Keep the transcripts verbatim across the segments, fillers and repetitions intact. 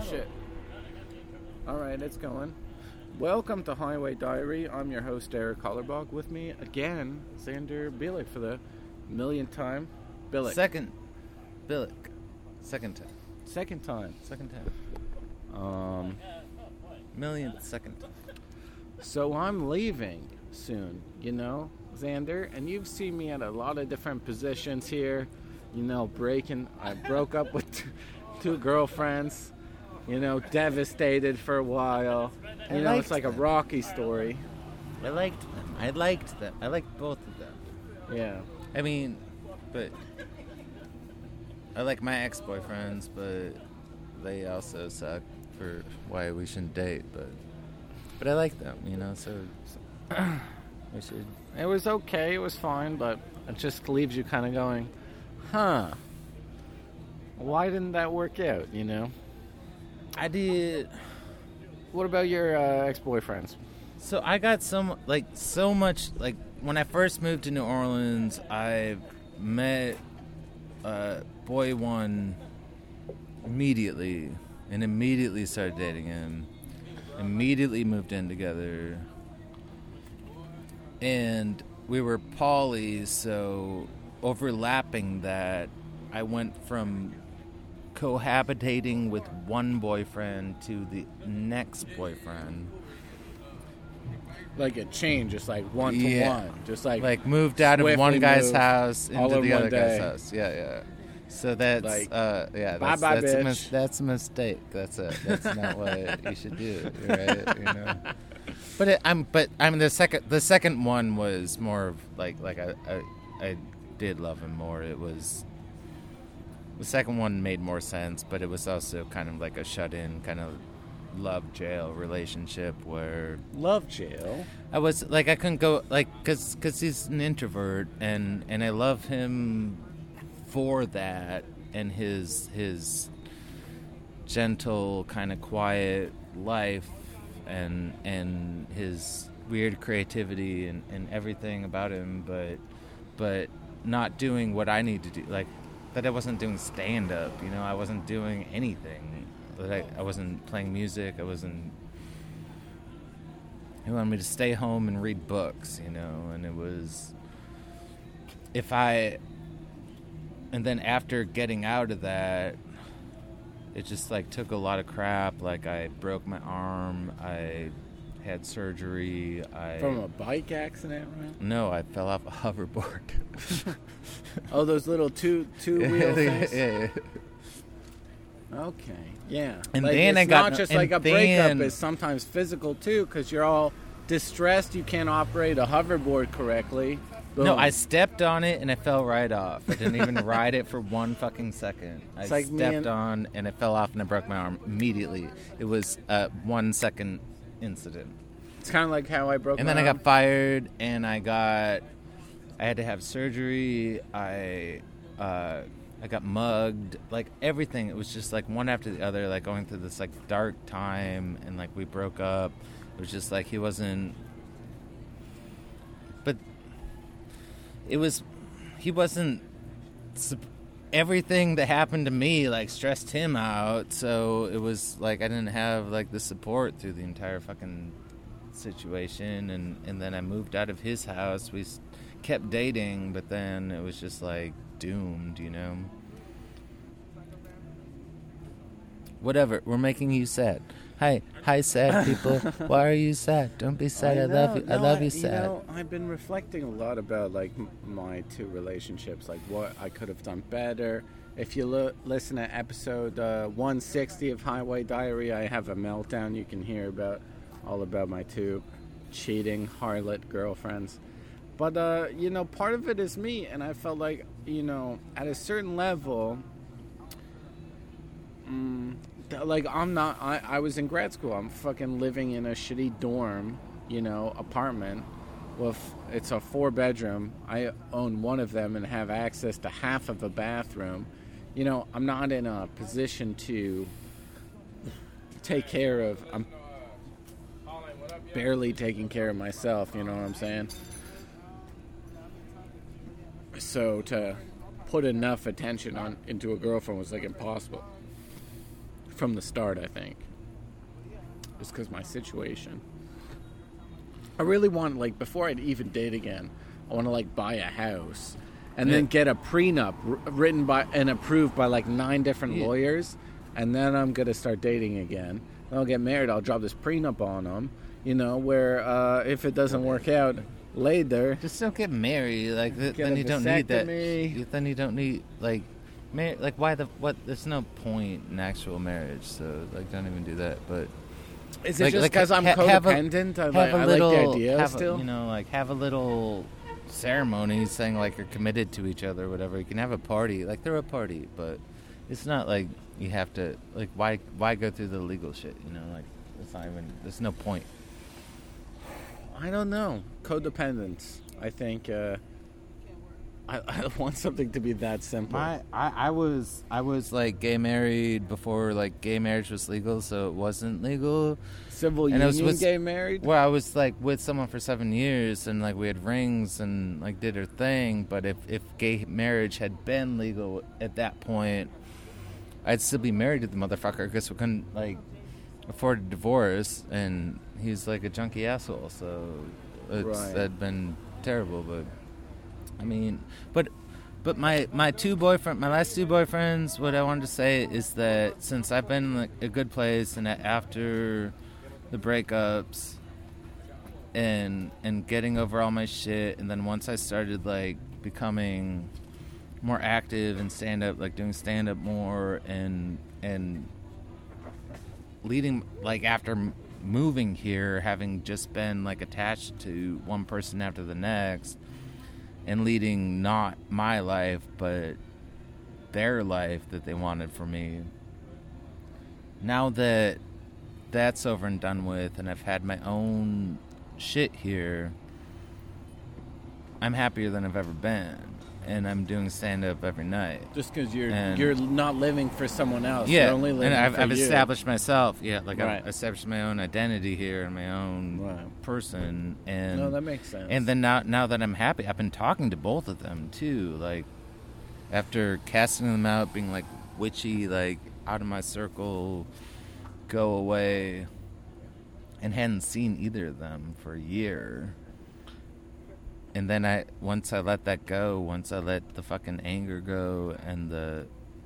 shit. Alright, it's going. Welcome to Highway Diary. I'm your host, Eric Hollerbach. With me again, Xander Bielik for the millionth time. Bielik. Second. Bielik. Second time. Second time. Second time. Um, Millionth second. So I'm leaving soon, you know, Xander, and you've seen me at a lot of different positions here. You know, breaking. I broke up with two, two girlfriends. You know, devastated for a while. You I know, liked it's like them. a Rocky story. I liked them. I liked them. I liked both of them. Yeah. I mean, but I like my ex-boyfriends, but they also suck for why we shouldn't date. But but I like them, you know. So, so we should. It was okay. It was fine, but it just leaves you kind of going, huh? Why didn't that work out? You know. I did. What about your uh, ex-boyfriends? So I got some, like, so much, like, when I first moved to New Orleans, I met uh, boy one immediately, and immediately started dating him, immediately moved in together, and we were poly, so overlapping that, I went from cohabitating with one boyfriend to the next boyfriend. Like a chain, just like one to Yeah. one, just like Like moved out of one swiftly guy's moved house all into in the one other day. guy's house. Yeah, yeah. So that's Like, uh, yeah, bye that's bye, that's a, bitch. mis- that's a mistake. That's a that's not what you should do, right? You know. But it, I'm but I'm the second the second one was more of like like I, I I did love him more. It was the second one made more sense, but it was also kind of like a shut-in kind of love jail relationship where love jail. I was like I couldn't go like cuz cuz he's an introvert and and I love him for that and his his gentle kind of quiet life and and his weird creativity and, and everything about him, but but not doing what I need to do, like that I wasn't doing stand up, you know, I wasn't doing anything. That I, I wasn't playing music, I wasn't he wanted me to stay home and read books, you know, and it was if I and then after getting out of that, it just like took a lot of crap. Like I broke my arm, I had surgery. I From a bike accident, right? No, I fell off a hoverboard. Oh, those little two two wheel things. Yeah. Okay, yeah. And like, then it's I got not just and like a then- breakup; it's sometimes physical too, because you're all distressed. You can't operate a hoverboard correctly. Boom. No, I stepped on it and I fell right off. I didn't even ride it for one fucking second. I It's like me stepped and- on and I fell off and I broke my arm immediately. It was a one second incident. It's kind of like how I broke. And my then I arm. got fired and I got, I had to have surgery. I, uh, I got mugged. Like everything. It was just like one after the other, like going through this like dark time and like we broke up. It was just like he wasn't, but it was, he wasn't, everything that happened to me like stressed him out. So it was like I didn't have like the support through the entire fucking situation. And, and then I moved out of his house. We s- kept dating, but then it was just like doomed, you know. Whatever, we're making you sad. Hi, hi, sad people. Why are you sad? Don't be sad. I, love you. know. I No, love you, You sad. know, I've been reflecting a lot about like m- my two relationships, like what I could have done better. If you lo- listen to episode uh, one sixty of Highway Diary, I have a meltdown. You can hear about all about my two cheating harlot girlfriends. But uh, you know, part of it is me, and I felt like, you know, at a certain level. Mm, th- like I'm not I, I was in grad school. I'm fucking living in a shitty dorm, you know, apartment with it's a four bedroom. I own one of them and have access to half of a bathroom. You know, I'm not in a position to take care of I'm barely taking care of myself, you know what I'm saying? So to put enough attention on into a girlfriend was like impossible. from the start, I think. Just because my situation. I really want, like, before I'd even date again, I want to, like, buy a house and yeah. then get a prenup r- written by and approved by, like, nine different yeah. lawyers, and then I'm going to start dating again. Then I'll get married. I'll drop this prenup on them, you know, where uh, if it doesn't work out later... Just don't get married. Like, th- then you don't need that. Then you don't need, like... Mar- like, why the... what? There's no point in actual marriage, so, like, don't even do that, but... Is it like, just because like, I'm ha- codependent? Have a, have I, a little, I like the idea have still. A, you know, like have a little ceremony saying like you're committed to each other or whatever. You can have a party, like throw a party, but it's not like you have to. Like why why go through the legal shit? You know, like it's not even. There's no point. I don't know. Codependence. I think. Uh, I, I want something to be that simple. My, I, I was I was like gay married before like gay marriage was legal, so it wasn't legal. Civil and union I was with, gay married? Well, I was like with someone for seven years and like we had rings and like did our thing, but if, if gay marriage had been legal at that point, I'd still be married to the motherfucker because we couldn't like afford a divorce, and he's like a junkie asshole, so it's right. that'd been terrible, but I mean, but but my, my two boyfriend, my last two boyfriends, what I wanted to say is that since I've been in like a good place, and after the breakups and and getting over all my shit, and then once I started like becoming more active in stand up, like doing stand up more, and and leading like after moving here, having just been like attached to one person after the next. And leading not my life, but their life that they wanted for me. Now that that's over and done with, and I've had my own shit here, I'm happier than I've ever been. And I'm doing stand-up every night. Just because you're and you're not living for someone else. Yeah, you're only living and I've, for I've you. established myself. Yeah, like right. I've established my own identity here and my own right. person. And no, that makes sense. And then now, now that I'm happy, I've been talking to both of them too. Like after casting them out, being like witchy, like out of my circle, go away, and hadn't seen either of them for a year. And then I, once I let that go, once I let the fucking anger go, and the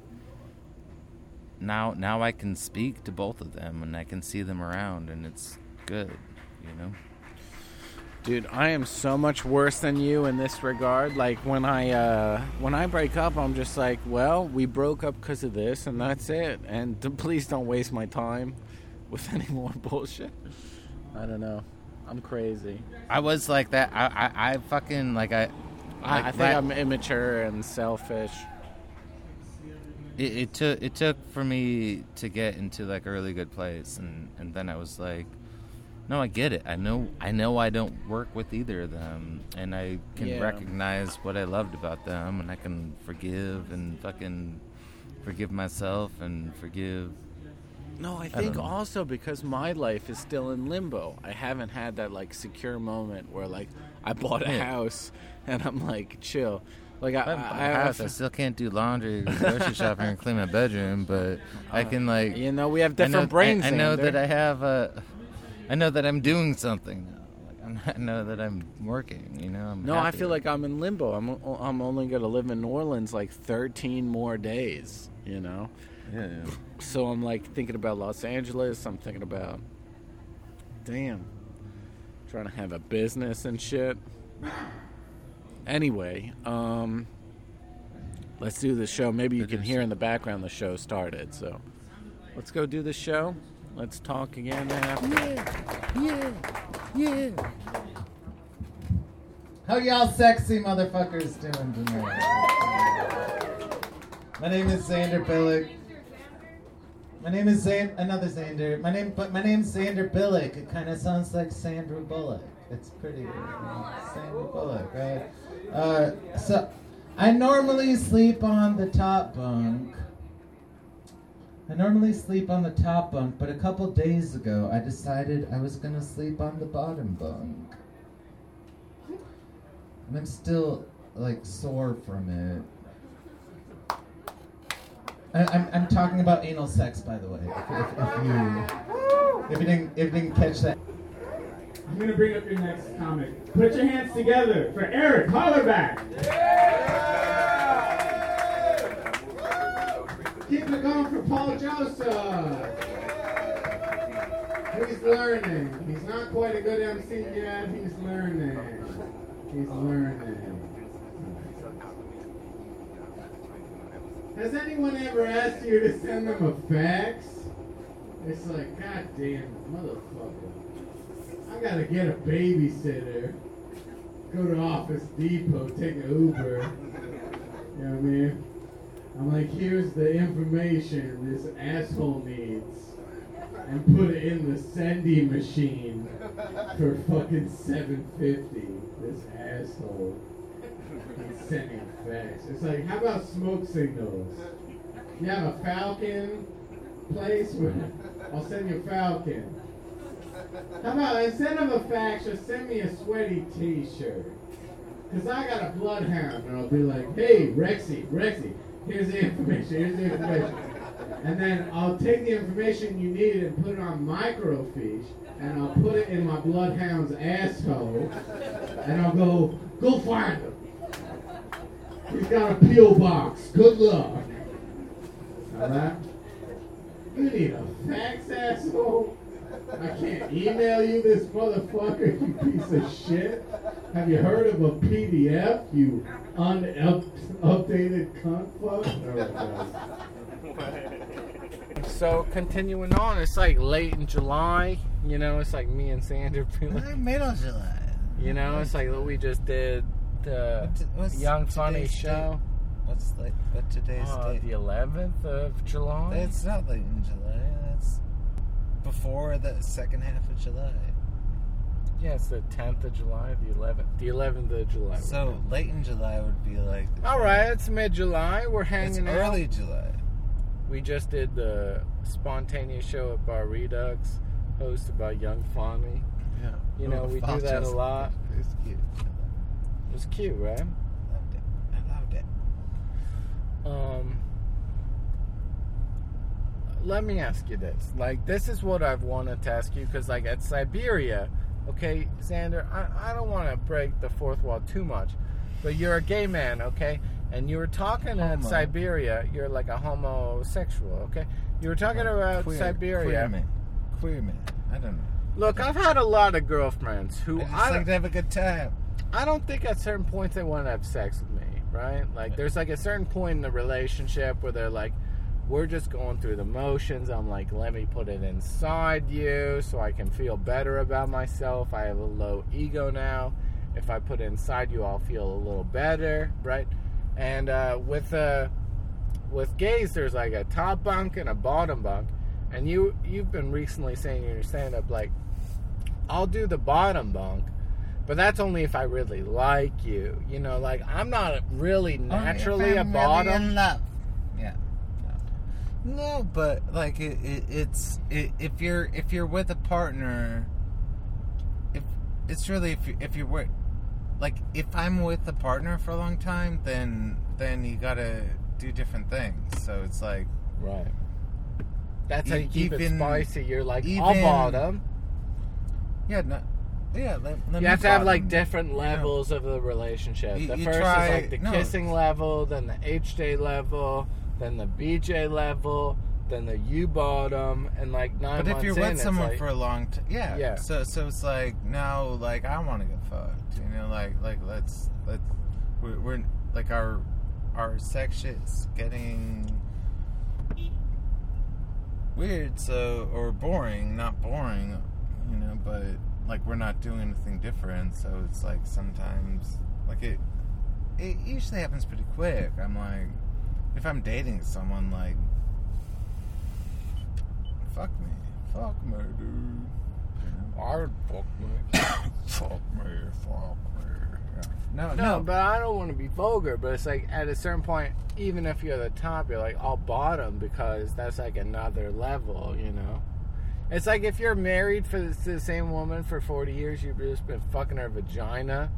now, now I can speak to both of them, and I can see them around, and it's good, you know. Dude, I am so much worse than you in this regard. Like when I, uh, when I break up, I'm just like, well, we broke up because of this, and that's it. And d- please don't waste my time with any more bullshit. I don't know. I'm crazy. I was like that. I, I, I fucking like I. I, like I think that, I'm immature and selfish. It, it took it took for me to get into like a really good place, and, and then I was like, no, I get it. I know I know I don't work with either of them, and I can yeah. recognize what I loved about them, and I can forgive and fucking forgive myself and forgive. No, I think I also because my life is still in limbo. I haven't had that like secure moment where like I bought a yeah. house and I'm like chill. Like I, I, I, I, house, I still can't do laundry, grocery shopping, and clean my bedroom, but uh, I can like. You know, we have different I know, brains. I, I know Xander. that I have a. I know that I'm doing something now. Like I'm, I know that I'm working. You know. I'm no, happier. I feel like I'm in limbo. I'm I'm only gonna live in New Orleans like thirteen more days. You know. Yeah, yeah. So I'm like thinking about Los Angeles. I'm thinking about, damn, trying to have a business and shit. Anyway, um, let's do the show. Maybe you can hear in the background the show started. So let's go do the show. Let's talk again after. Yeah, yeah, yeah. How y'all sexy motherfuckers doing tonight? My name is Xander Billick. My name is Xander, another Xander. My name, but my name's Xander Billick. It kind of sounds like Sandra Bullock. It's pretty, uh, Sandra Bullock, right? Uh, so, I normally sleep on the top bunk. I normally sleep on the top bunk, but a couple days ago, I decided I was gonna sleep on the bottom bunk. And I'm still, like, sore from it. I, I'm I'm talking about anal sex, by the way. If, if, if you if you didn't if you didn't catch that. I'm gonna bring up your next comic. Put your hands together for Eric Hollerback. Keep it going for Paul Joseph. He's learning. He's not quite a good M C yet. He's learning. He's learning. Has anyone ever asked you to send them a fax? It's like, God damn it, motherfucker. I gotta get a babysitter, go to Office Depot, take an Uber. You know what I mean? I'm like, here's the information this asshole needs, and put it in the sending machine for fucking seven fifty. This asshole. He's sending fax. It's like, how about smoke signals? You have a Falcon place where I'll send you a Falcon. How about instead of a fax, just send me a sweaty t-shirt? Because I got a bloodhound, and I'll be like, hey, Rexy, Rexy, here's the information, here's the information. And then I'll take the information you need and put it on microfiche, and I'll put it in my bloodhound's asshole, and I'll go, go find him. He's got a P O box. Good luck. Alright? You need a fax, asshole? I can't email you this motherfucker, you piece of shit. Have you heard of a P D F, you unupdated cunt fuck? Alright, So continuing on, it's like late in July. You know, it's like me and Sandra. Like middle of July. You know, it's like we just did the What's Young Funny today's show. date? What's like what today's Uh, date? the eleventh of July. It's not late in July. That's before the second half of July. Yeah, it's the tenth of July, the eleventh, the eleventh of July. So late in July would be like. All right, it's mid-July. We're hanging It's out. early July. We just did the spontaneous show at Bar Redux, hosted by Young Funny. Yeah. You know, we do that a lot. It was cute. It was cute, right? Loved it. I loved it. Um, let me ask you this. Like, this is what I've wanted to ask you, because, like, at Siberia, okay, Xander, I, I don't want to break the fourth wall too much, but you're a gay man, okay? And you were talking at Homo. Siberia, you're like a homosexual, okay? You were talking about Queer, Siberia. Queer man. Queer man. I don't know. Look, I've had a lot of girlfriends who I just I, like to have a good time. I don't think at certain points they want to have sex with me, right? Like, there's like a certain point in the relationship where they're like, we're just going through the motions. I'm like, let me put it inside you so I can feel better about myself. I have a low ego now. If I put it inside you, I'll feel a little better, right? And uh, with uh, with gays, there's like a top bunk and a bottom bunk. And you, you've been recently saying in your stand-up, like, I'll do the bottom bunk, but that's only if I really like you. You know, like, I'm not really naturally Only if a I'm bottom. Really in love. Yeah. No. No, but like it, it, it's it, if you're if you're with a partner, if it's really if you, if you're with like if I'm with a partner for a long time, then then you gotta do different things. So it's like Right. That's how E- you keep it even- spicy. You're like, even- I'll bottom. yeah, no, yeah. Let, let You me have to have like bottom. different levels of the relationship. You- the you first try- is like the no. kissing level, then the H J level, then the B J level, then the U bottom, and like nine But months if you're in, with it's someone like, for a long time, yeah, Yeah. So so it's like now, like I want to get fucked, you know, like like let's let's we're, we're like our our sex shit's getting weird, so or boring, not boring, you know, but like we're not doing anything different, so it's like sometimes like it it usually happens pretty quick. I'm like, if I'm dating someone, like fuck me, fuck me, dude. You know? Hard fuck me. Fuck me, fuck me. Yeah. No, No, no, but I don't want to be vulgar, but it's like at a certain point, even if you're the top, you're like, I'll bottom because that's like another level, you know? It's like if you're married for the, to the same woman for forty years, you've just been fucking her vagina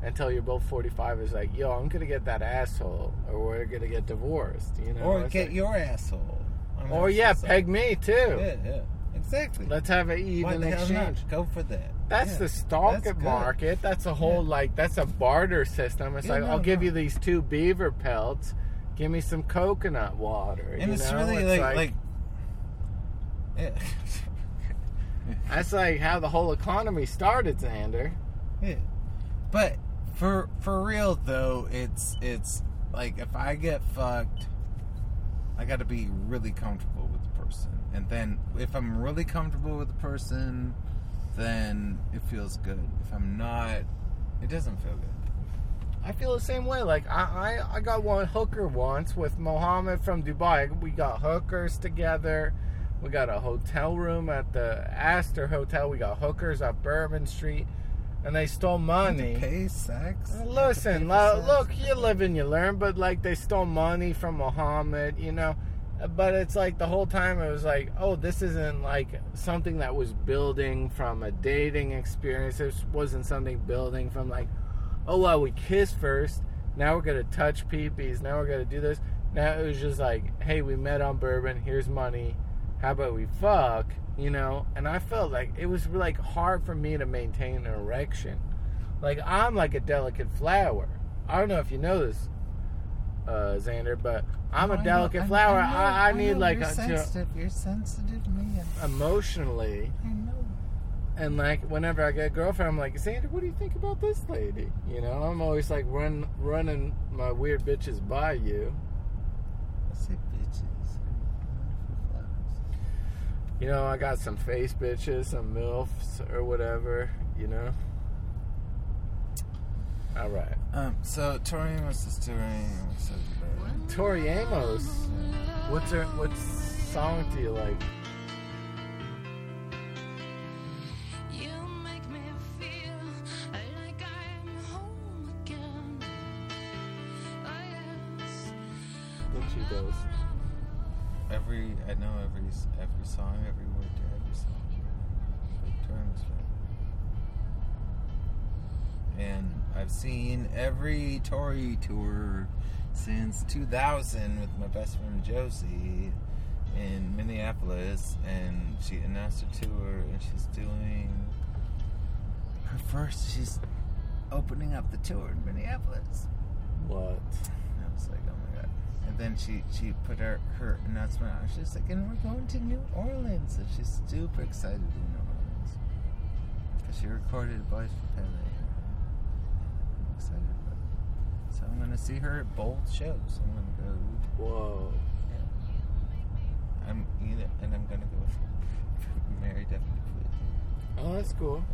until you're both forty-five. It's like, yo, I'm gonna get that asshole, or we're gonna get divorced. You know, Or It's get like- your asshole. I'm or gonna yeah, say peg something. me too. Yeah, yeah. Exactly. Let's have an Why even the hell exchange. not? Go for that. That's Yeah. the stalker That's good. market. That's a whole Yeah. like that's a barter system. It's Yeah, like no, I'll give no. you these two beaver pelts. Give me some coconut water. And you it's know? really It's like, like, yeah. that's like how the whole economy started, Xander. Yeah. But for for real though, it's it's like if I get fucked, I got to be really comfortable with the person, and then if I'm really comfortable with the person, then it feels good. If I'm not, it doesn't feel good. I feel the same way. Like I, I, I got one hooker once with Mohammed from Dubai. We got hookers together. We got a hotel room at the Astor Hotel. We got hookers up Bourbon Street, and they stole money. To pay sex. Uh, You have to Listen, pay for lo- sex? look, you live and you learn, but like they stole money from Mohammed, you know. But it's like the whole time it was like, oh, this isn't like something that was building from a dating experience. This wasn't something building from like, oh, well, we kissed first. Now we're going to touch peepees. Now we're going to do this. Now it was just like, hey, we met on Bourbon. Here's money. How about we fuck? You know? And I felt like it was like hard for me to maintain an erection. Like, I'm like a delicate flower. I don't know if you know this, uh, Xander, but I'm Oh, a I know- delicate I- flower. I, know- I, I need know, like you're a, to, sensitive. You're sensitive, man. emotionally. I know. And like whenever I get a girlfriend, I'm like, Xander, what do you think about this lady? You know, I'm always like run running my weird bitches by you. I say bitches. Wonderful flowers. You know, I got some face bitches, some milfs or whatever. You know. All right, Um. So Tori Amos is touring. I'm excited about it. Tori Amos. What's her? What song do you like? You make me feel like I'm home again. Oh yes. What she does? Every I know every every song, every word to every song. Like Tori Amos fan. And I've seen every Tori tour since two thousand with my best friend Josie in Minneapolis, and she announced a tour, and she's doing her first. She's opening up the tour in Minneapolis. What? And I was like, oh my god. And then she, she put her, her announcement out. She's like, and we're going to New Orleans. And she's super excited in New Orleans. Because she recorded Boys for Pele. I'm excited about it. So I'm going to see her at both shows. I'm going to go. Whoa. Yeah. I'm, you know, and I'm going to go with Mary Devin. Oh, that's cool.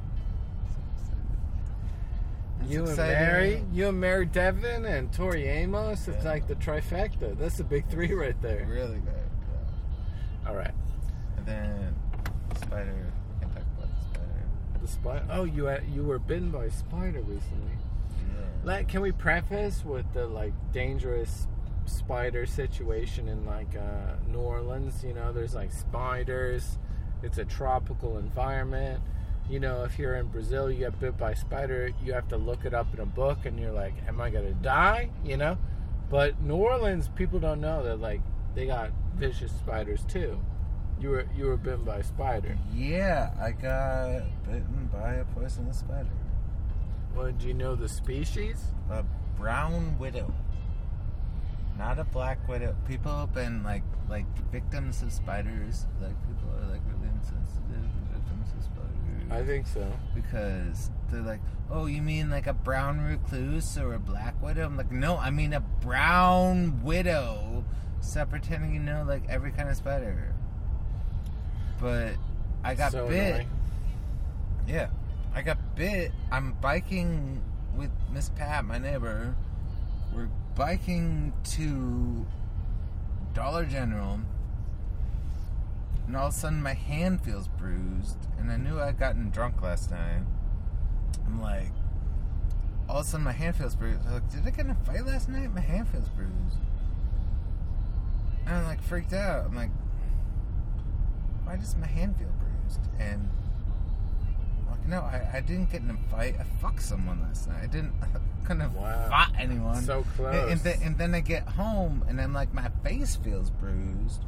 It's You and exciting. Mary, you and Mary Devin and Tori Amos. It's Yeah. like the trifecta. That's a big three right there. Really good. Yeah. All right. And then Spider. We can talk about the Spider. The spider. Oh, you had, you were bitten by a spider recently. Yeah. Like, can we preface with the like dangerous spider situation in like uh, New Orleans? You know, there's like spiders. It's a tropical environment. You know, if you're in Brazil, you get bit by a spider, you have to look it up in a book, and you're like, "Am I gonna die?" You know. But New Orleans, people don't know that like they got vicious spiders too. You were you were bitten by a spider. Yeah, I got bitten by a poisonous spider. Well, do you know the species? A brown widow. Not a black widow. People have been like like victims of spiders. Like people are like really insensitive to victims of spiders. I think so. Because they're like, oh, you mean like a brown recluse or a black widow? I'm like, no, I mean a brown widow. Stop pretending you know like every kind of spider. But I got So bit. annoying. Yeah, I got bit. I'm biking with Miss Pat, my neighbor. We're biking to Dollar General, and all of a sudden my hand feels bruised, and I knew I'd gotten drunk last night. I'm like, all of a sudden my hand feels bruised. I'm like, did I get in a fight last night? My hand feels bruised. And I'm like freaked out. I'm like, why does my hand feel bruised? And walk no, I, I didn't get in a fight. I fucked someone last night. I didn't, I couldn't have Wow. fought anyone. So close. And, and, then, and then I get home, and I'm like, my face feels bruised.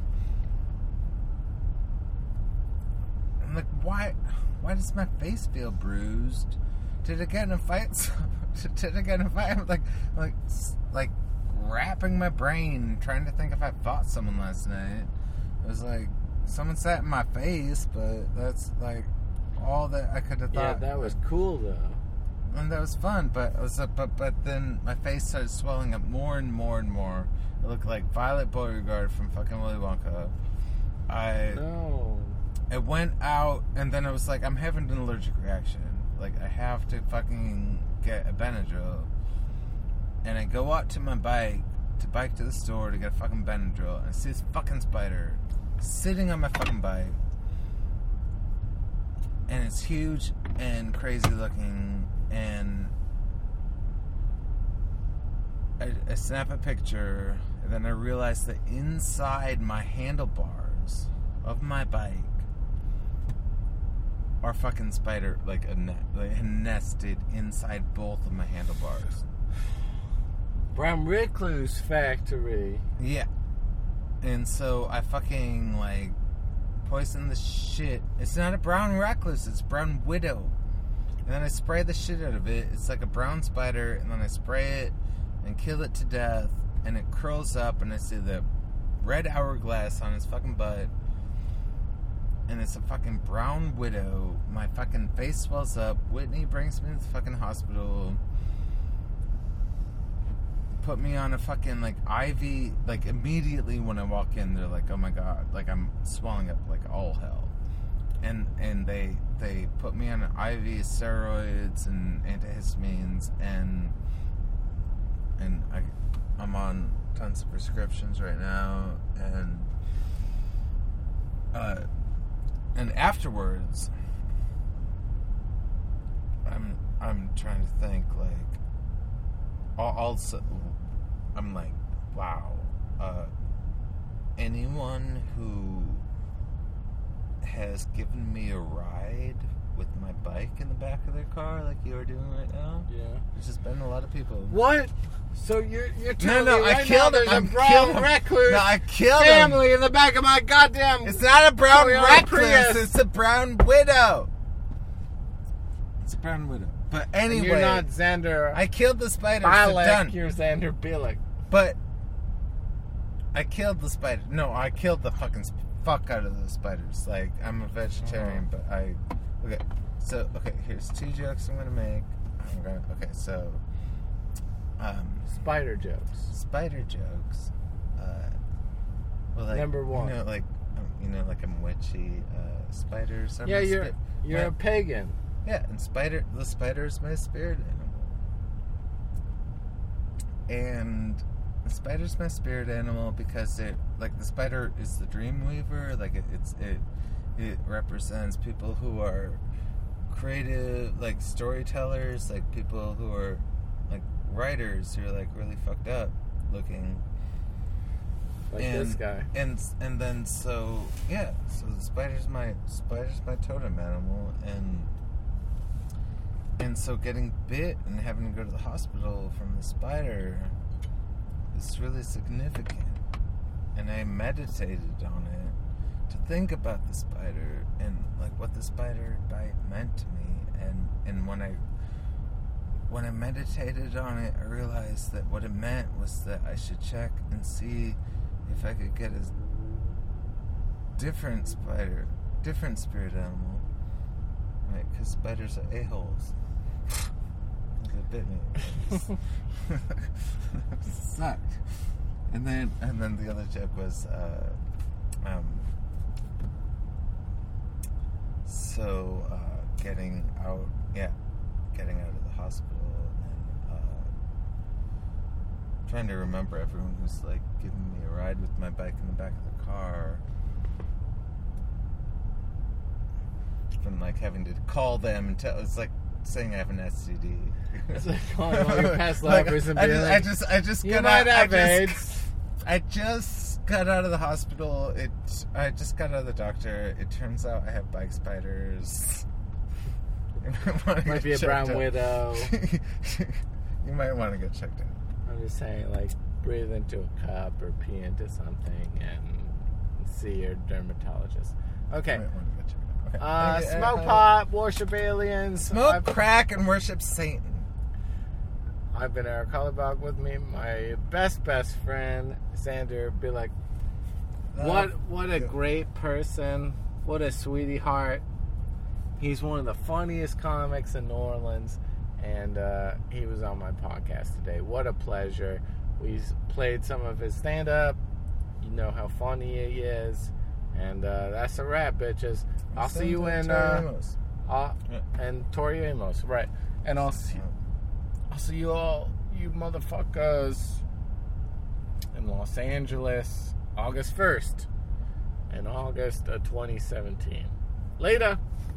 I'm like, why, why does my face feel bruised? Did I get in a fight? Did I get in a fight? I'm like, like, like, wrapping my brain, trying to think if I fought someone last night. It was like, someone sat in my face, but that's like all that I could have thought. Yeah, that was cool though. And that was fun, but it was, uh, but but then my face started swelling up more and more and more. It looked like Violet Beauregard from fucking Willy Wonka. I No. it went out, and then I was like, I'm having an allergic reaction. Like, I have to fucking get a Benadryl. And I go out to my bike, to bike to the store to get a fucking Benadryl, and I see this fucking spider sitting on my fucking bike. And it's huge and crazy looking, and I, I snap a picture, and then I realize that inside my handlebars of my bike are fucking spider, like a net, like nested inside both of my handlebars. Brown Recluse Factory. Yeah. And so I fucking, like, poison the shit. It's not a brown recluse, it's brown widow. And then I spray the shit out of it. It's like a brown spider, and then I spray it and kill it to death, and it curls up, and I see the red hourglass on his fucking butt. And it's a fucking brown widow. My fucking face swells up. Whitney brings me to the fucking hospital. Put me on a fucking, like, I V, like, immediately when I walk in, they're like, oh my god, like, I'm swelling up like all hell. And and they they put me on I V steroids and antihistamines, and and I, I'm on tons of prescriptions right now, and uh, and afterwards, I'm I'm trying to think, like, also, I'm like, wow, uh, anyone who has given me a ride with my bike in the back of their car, like you are doing right now, Yeah. there's just been a lot of people. What? So you're you're No, telling no, me right I killed now him. there's I'm a brown killed him. recluse No, I killed him. family in the back of my goddamn. It's not a brown Toyota recluse. Prius. It's a brown widow. It's a brown widow. But And anyway, you're not Xander I killed the spider. So Bilek, done. you're Xander Bilek. But I killed the spider. No, I killed the fucking sp- fuck out of the spiders. Like, I'm a vegetarian, Oh. but I. Okay, so okay, here's two jokes I'm gonna make. I'm gonna. Okay, so. Um, Spider jokes. spider jokes. Uh, well, like, Number one. You know, like, um, you know, like I'm witchy. Uh, spiders. Are Yeah, my you're spi- you're my- a pagan. Yeah, and spider. The spider is my spirit animal. And the spider's my spirit animal because it, like, the spider is the dream weaver. Like, it, it's it it represents people who are creative, like storytellers, like people who are like writers who are like really fucked up looking. Like and, this guy. And and then so yeah, so the spider's my spider's my totem animal, and and so getting bit and having to go to the hospital from the spider is really significant. And I meditated on it to think about the spider and like what the spider bite meant to me. And and when I when I meditated on it, I realized that what it meant was that I should check and see if I could get a different spider, different spirit animal, right? Because spiders are a-holes. It bit me. It sucked. And then, and then the other joke was, uh, um, so uh, getting out, yeah, getting out of the hospital. Trying to remember everyone who's like giving me a ride with my bike in the back of the car. From like having to call them and tell, it's like saying I have an S T D. It's like calling all your past Like, lovers and I being just, like, I just, I just you got might out. I have just, AIDS. I just got out of the hospital. It. I just got out of the doctor. It turns out I have bike spiders. You might, wanna Might get be a checked brown out. widow. You might want to get checked out. I'm just saying, like, breathe into a cup or pee into something and see your dermatologist. Okay. You might want to get checked out. Okay. Uh, Okay, smoke uh, pot, worship aliens. Smoke I've, crack and worship Satan. I've been Eric Hollenbach with me, my best, best friend, Xander. Be like, what, what a great person. What a sweetie heart. He's one of the funniest comics in New Orleans. And uh, he was on my podcast today. What a pleasure. We played some of his stand-up. You know how funny he is. And uh, that's a wrap, bitches. I'll see you in... Uh, uh, and Tori Amos, right. And I'll see, I'll see you all, you motherfuckers, in Los Angeles, August first. In August of twenty seventeen. Later.